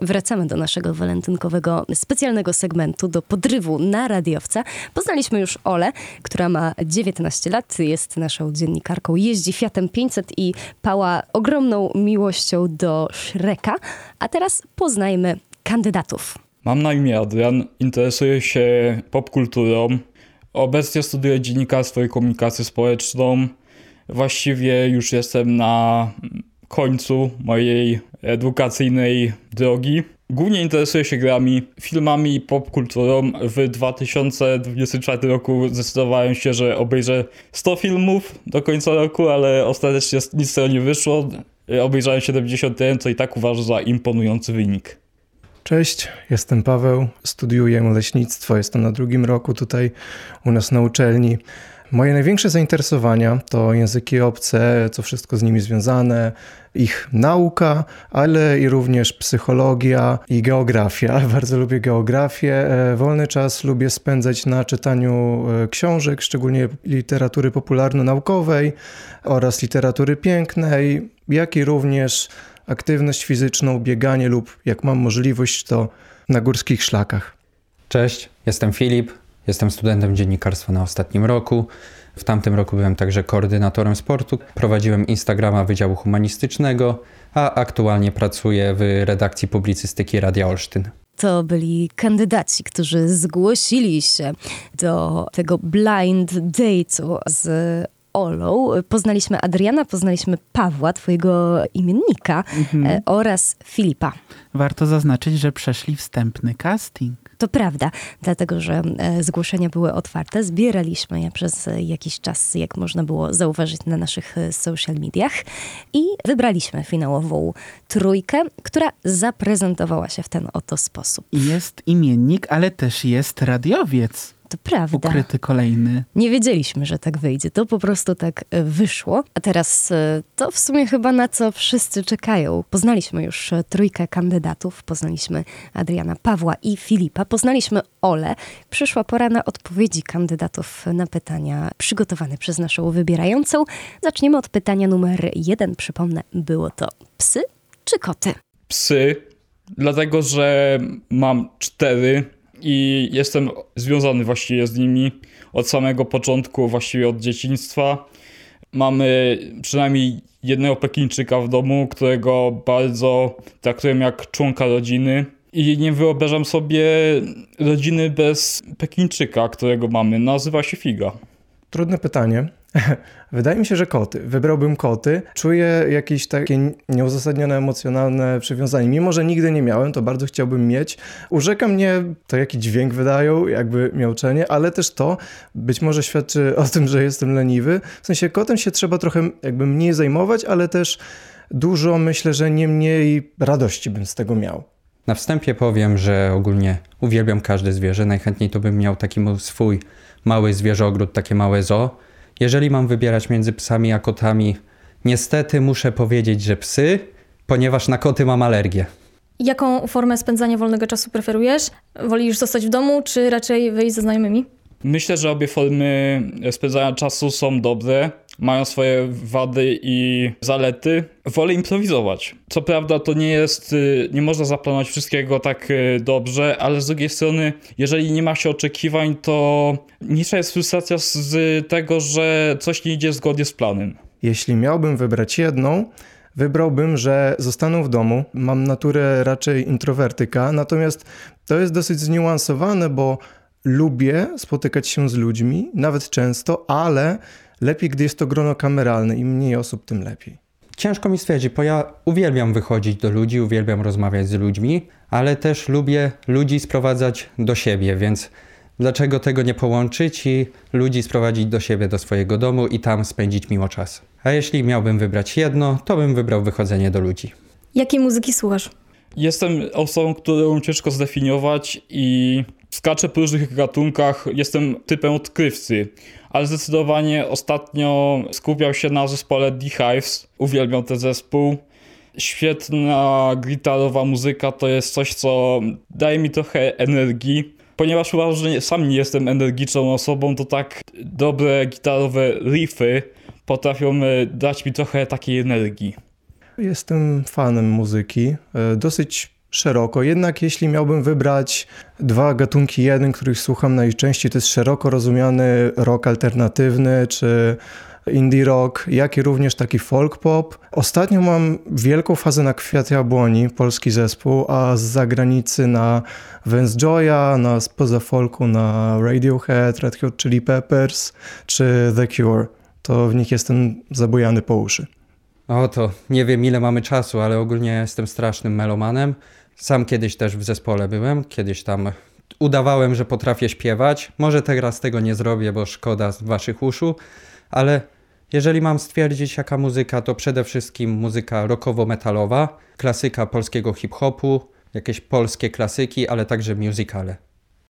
Wracamy do naszego walentynkowego specjalnego segmentu, do podrywu na radiowca. Poznaliśmy już Olę, która ma 19 lat, jest naszą dziennikarką, jeździ Fiatem 500 i pała ogromną miłością do Shreka. A teraz poznajmy kandydatów. Mam na imię Adrian, interesuję się popkulturą. Obecnie studiuję dziennikarstwo i komunikację społeczną. Właściwie już jestem na końcu mojej edukacyjnej drogi. Głównie interesuję się grami, filmami i popkulturą. W 2024 roku zdecydowałem się, że obejrzę 100 filmów do końca roku, ale ostatecznie nic z tego nie wyszło. Obejrzałem 71, co i tak uważam za imponujący wynik. Cześć, jestem Paweł, studiuję leśnictwo, jestem na 2. roku tutaj u nas na uczelni. Moje największe zainteresowania to języki obce, co wszystko z nimi związane, ich nauka, ale i również psychologia i geografia. Bardzo lubię geografię. Wolny czas lubię spędzać na czytaniu książek, szczególnie literatury popularno-naukowej oraz literatury pięknej, jak i również aktywność fizyczną, bieganie lub, jak mam możliwość, to na górskich szlakach. Cześć, jestem Filip, jestem studentem dziennikarstwa na ostatnim roku. W tamtym roku byłem także koordynatorem sportu, prowadziłem Instagrama Wydziału Humanistycznego, a aktualnie pracuję w redakcji publicystyki Radia Olsztyn. To byli kandydaci, którzy zgłosili się do tego blind date'u z Olą. Poznaliśmy Adriana, poznaliśmy Pawła, twojego imiennika, oraz Filipa. Warto zaznaczyć, że przeszli wstępny casting. To prawda, dlatego że zgłoszenia były otwarte. Zbieraliśmy je przez jakiś czas, jak można było zauważyć na naszych social mediach. I wybraliśmy finałową trójkę, która zaprezentowała się w ten oto sposób. Jest imiennik, ale też jest radiowiec. To prawda. Ukryty kolejny. Nie wiedzieliśmy, że tak wyjdzie. To po prostu tak wyszło. A teraz to w sumie chyba na co wszyscy czekają. Poznaliśmy już trójkę kandydatów. Poznaliśmy Adriana, Pawła i Filipa. Poznaliśmy Olę. Przyszła pora na odpowiedzi kandydatów na pytania przygotowane przez naszą wybierającą. Zaczniemy od pytania numer 1. Przypomnę, było to psy czy koty? Psy, dlatego że mam 4 i jestem związany właściwie z nimi od samego początku, właściwie od dzieciństwa. Mamy przynajmniej jednego Pekińczyka w domu, którego bardzo traktuję jak członka rodziny. I nie wyobrażam sobie rodziny bez Pekińczyka, którego mamy. Nazywa się Figa. Trudne pytanie. Wydaje mi się, że koty. Wybrałbym koty. Czuję jakieś takie nieuzasadnione emocjonalne przywiązanie. Mimo że nigdy nie miałem, to bardzo chciałbym mieć. Urzeka mnie to, jaki dźwięk wydają, jakby miauczenie, ale też to być może świadczy o tym, że jestem leniwy. W sensie kotem się trzeba trochę jakby mniej zajmować, ale też dużo, myślę, że nie mniej radości bym z tego miał. Na wstępie powiem, że ogólnie uwielbiam każde zwierzę. Najchętniej to bym miał taki swój mały zwierzogród, takie małe zoo. Jeżeli mam wybierać między psami a kotami, niestety muszę powiedzieć, że psy, ponieważ na koty mam alergię. Jaką formę spędzania wolnego czasu preferujesz? Wolisz zostać w domu, czy raczej wyjść ze znajomymi? Myślę, że obie formy spędzania czasu są dobre, mają swoje wady i zalety. Wolę improwizować. Co prawda to nie można zaplanować wszystkiego tak dobrze, ale z drugiej strony, jeżeli nie ma się oczekiwań, to mniejsza jest frustracja z tego, że coś nie idzie zgodnie z planem. Jeśli miałbym wybrać jedną, wybrałbym, że zostanę w domu. Mam naturę raczej introwertyka, natomiast to jest dosyć zniuansowane, bo lubię spotykać się z ludźmi, nawet często, ale lepiej, gdy jest to grono kameralne. Im mniej osób, tym lepiej. Ciężko mi stwierdzić, bo ja uwielbiam wychodzić do ludzi, uwielbiam rozmawiać z ludźmi, ale też lubię ludzi sprowadzać do siebie, więc dlaczego tego nie połączyć i ludzi sprowadzić do siebie, do swojego domu i tam spędzić miło czas. A jeśli miałbym wybrać jedno, to bym wybrał wychodzenie do ludzi. Jakiej muzyki słuchasz? Jestem osobą, którą ciężko zdefiniować i skaczę po różnych gatunkach. Jestem typem odkrywcy, ale zdecydowanie ostatnio skupiał się na zespole The Hives. Uwielbiam ten zespół. Świetna gitarowa muzyka to jest coś, co daje mi trochę energii. Ponieważ uważam, że sam nie jestem energiczną osobą, to tak dobre gitarowe riffy potrafią dać mi trochę takiej energii. Jestem fanem muzyki. Dosyć szeroko. Jednak jeśli miałbym wybrać dwa gatunki, jeden, których słucham najczęściej, to jest szeroko rozumiany rock alternatywny czy indie rock, jak i również taki folk pop. Ostatnio mam wielką fazę na Kwiat Jabłoni, polski zespół, a z zagranicy na Vance Joya, spoza folku na Radiohead, Red Hot Chili Peppers czy The Cure. To w nich jestem zabujany po uszy. To nie wiem ile mamy czasu, ale ogólnie jestem strasznym melomanem. Sam kiedyś też w zespole byłem, kiedyś tam udawałem, że potrafię śpiewać. Może teraz tego nie zrobię, bo szkoda waszych uszu, ale jeżeli mam stwierdzić jaka muzyka, to przede wszystkim muzyka rockowo-metalowa, klasyka polskiego hip-hopu, jakieś polskie klasyki, ale także musicale.